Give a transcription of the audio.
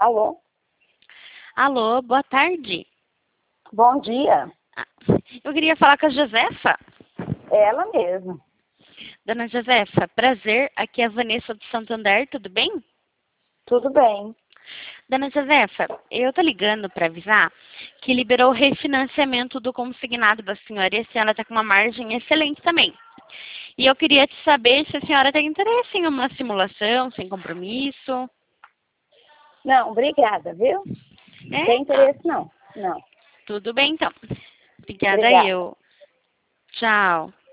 Alô? Alô, boa tarde. Bom dia. Ah, Eu queria falar com a Josefa. É ela mesma. Dona Josefa, prazer. Aqui é a Vanessa do Santander, tudo bem? Tudo bem. Dona Josefa, eu tô ligando para avisar que liberou o refinanciamento do consignado da senhora e a senhora está com uma margem excelente também. E eu queria te saber se a senhora tem interesse em uma simulação, sem compromisso. Não, obrigada, viu? É? Tem Ah, interesse não. Não. tudo bem então. Obrigada Obrigada. eu. Tchau.